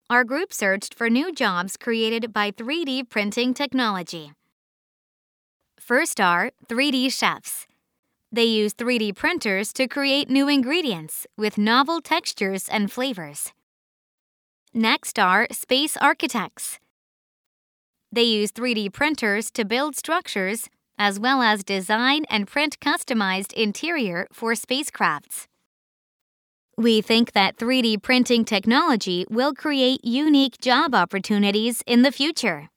Our group searched for new jobs created by 3D printing technology. First are 3D chefs. They use 3D printers to create new ingredients with novel textures and flavors. Next are space architects. They use 3D printers to build structures as well as design and print customized interior for spacecrafts. We think that 3D printing technology will create unique job opportunities in the future.